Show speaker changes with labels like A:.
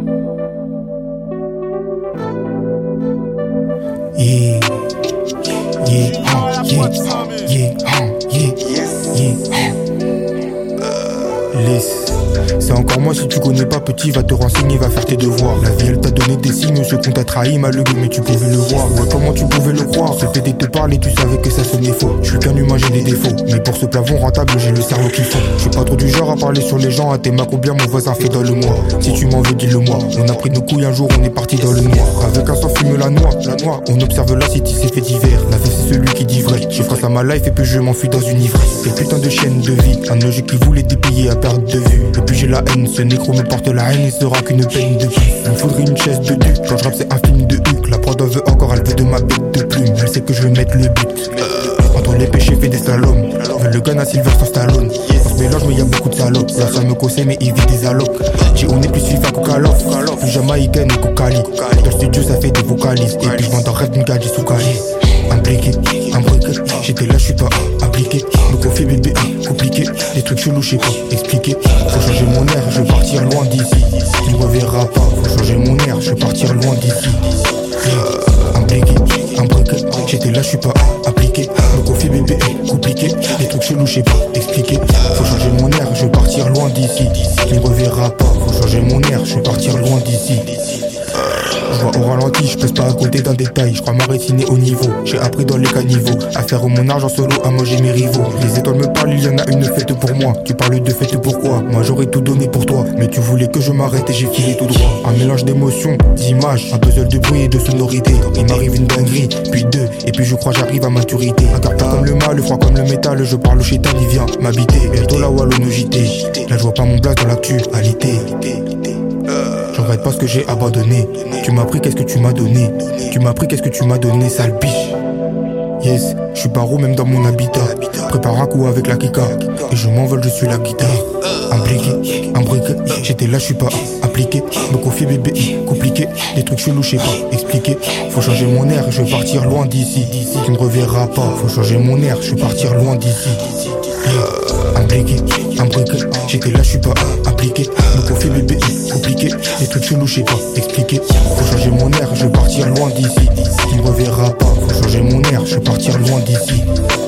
A: Yeah, Lisse. C'est encore moi, si tu connais pas petit, va te renseigner, va faire tes devoirs. La vie elle t'a donné des signes, ce qu'on t'a trahi, malheureux, mais tu pouvais le voir. Ouais, comment tu pouvais le croire? Ce t'aidait de te parler, tu savais que ça sonnait faux. Je suis qu'un humain, j'ai des défauts, mais pour ce plafond rentable, j'ai le cerveau qu'il faut. Je suis pas trop du genre à parler sur les gens, à tes mains combien mon voisin fait dans le mois. Si tu m'en veux, dis-le moi. On a pris nos couilles un jour, on est parti dans le noir. Avec un sang fume la noix, on observe la city, c'est fait divers. La vie c'est celui qui dit vrai. Je face à ma life et puis je m'enfuis dans une ivresse. Ces putains de chaînes de vie, un logique qui voulait dépiller à perte de vue. Et puis j'ai la haine, ce négro me porte la haine, il sera qu'une peine de plus. Il me faudrait une chaise de duc, quand je rappe c'est un film de Huck. La prod en veut encore, elle veut de ma bête de plume. Elle sait que je veux mettre le but. Entre les péchés fait des slaloms. Veut le gun à Sylvester Stallone. On se mélange mais y'a beaucoup de salopes. La femme me conseille mais il vit des allocs. J'ai on est plus FIFA qu'au Calof. Plus jamaïcaine ou Cocali. Dans le studio ça fait des vocalises. Et puis je vends en rêve d'une gadget sous Cali. Impliqué, imbriqué, j'étais là, j'suis pas appliqué. Me confier bébé, compliqué. Des trucs chelous, j'sais pas expliquer. Faut changer mon air, je vais partir loin d'ici. Tu me reverras pas, faut changer mon air, je vais partir loin d'ici. Impliqué, imbriqué, j'étais là, j'suis pas appliqué. Me confier bébé, compliqué. Des trucs chelous, j'sais pas expliquer. Faut changer mon air, je vais partir loin d'ici. Tu me reverras pas, faut changer mon air, je vais partir loin d'ici. Je vois au ralenti, je pèse pas à côté d'un détail. Je crois m'arrêter au niveau. J'ai appris dans les caniveaux à faire mon argent solo, à manger mes rivaux. Les étoiles me parlent, il y en a une fête pour moi. Tu parles de fête pourquoi? Moi j'aurais tout donné pour toi. Mais tu voulais que je m'arrête et j'ai filé tout droit. Un mélange d'émotions, d'images, un puzzle de bruit et de sonorité. Il m'arrive une dinguerie, puis deux, et puis je crois j'arrive à maturité. Un carte comme le mal, froid comme le métal. Je parle au chétan, il vient m'habiter. Bientôt la Wallonne JT. Là je vois pas mon blague dans l'actualité. Je regrette pas ce que j'ai abandonné. Tu m'as pris, qu'est-ce que tu m'as donné? Tu m'as pris, qu'est-ce que tu m'as donné, sale biche? Yes, je suis paro même dans mon habitat. Prépare un coup avec la kika. Et je m'envole, je suis la guitare. Imbriqué, imbriqué, j'étais là, je suis pas appliqué. Me confier bébé, compliqué. Des trucs chelous, je sais pas expliquer. Faut changer mon air, je vais partir loin d'ici. Tu ne reverras pas, faut changer mon air, je vais partir loin d'ici. Impliqué, imbriqué, j'étais là, je suis pas appliqué. Me confier bébé, compliqué. Des trucs chelous, je sais pas expliquer. Faut changer mon air, je vais partir loin d'ici. Tu ne reverras pas, faut changer mon air, je vais partir loin d'ici.